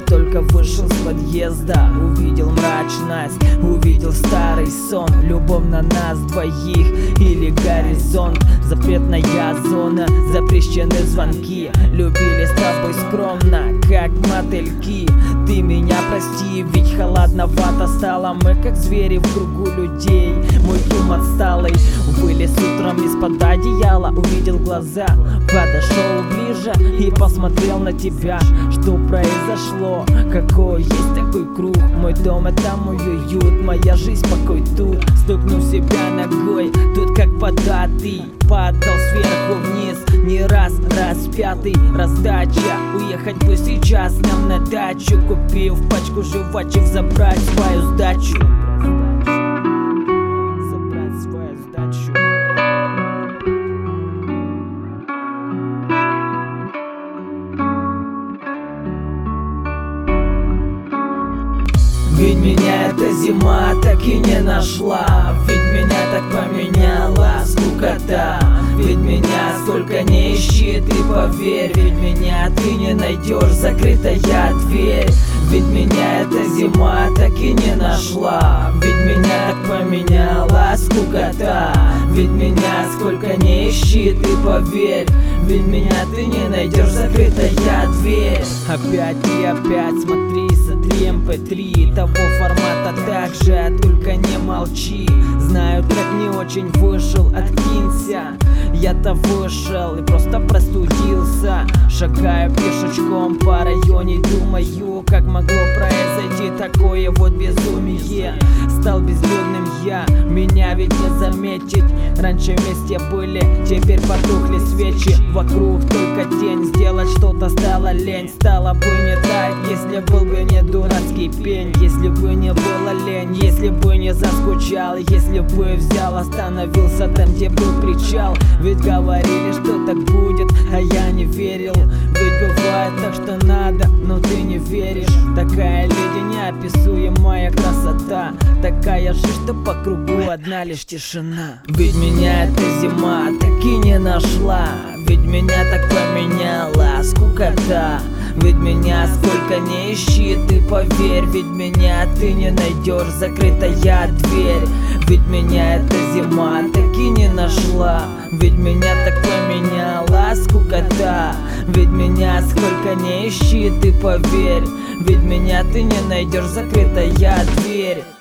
только вышел с подъезда, увидел мрачность, увидел старый сон, любовь на нас двоих или горизонт. Запретная зона, запрещены звонки, любили с тобой скромно, как мотыльки. Ты меня прости, ведь холодновато стало, мы как звери в кругу людей. Мой ум отсталый вылез утром из-под одеяла, увидел глаза, подошел ближе и посмотрел на тебя. Что произошло? Какой есть такой круг? Мой дом — это мой уют, моя жизнь — покой тут. Стукнув себя ногой, тут как вода, ты падал сверху вниз, не раз, распятый. Раздача, уехать бы сейчас нам на дачу, купив пачку жвачек, забрать свою сдачу. Ведь меня эта зима так и не нашла, ведь меня так поменяла скукота. Ведь меня сколько не ищи, ты поверь, ведь меня ты не найдешь, закрытая дверь. Ведь меня эта зима так и не нашла, ведь меня так поменяла скукота. Ведь меня сколько не ищи, ты поверь, ведь меня ты не найдешь, закрытая дверь. Опять и опять смотри, сотри MP3 того формата так же, только не молчи. Знаю, трек не очень вышел, откинься. Я-то вышел и просто простудился. Шагаю пешечком по районе, думаю, как могло произойти такое вот безумие. Стал безлюдным я, меня ведь не заметить. Раньше вместе были, теперь потухли свечи. Вокруг только тень, сделать что-то стало лень. Стало бы не так, если был бы не дурацкий пень. Если бы не было лень, если бы не заскучал, если бы взял, остановился там, где был причал. Ведь говорили, что так будет, а я не верил. Ведь бывает так, что надо, но ты не веришь. Такая леди неописуемая красота, такая же, что по кругу одна лишь тишина. Ведь меня эта зима так и не нашла, ведь меня так поменяла скукота. Ведь меня сколько не ищи, ты поверь, ведь меня ты не найдешь, закрытая дверь. Ведь меня эта зима так и не нашла, ведь меня так поменяла скукота. Ведь меня сколько не ищи, ты поверь, ведь меня ты не найдешь, закрытая дверь.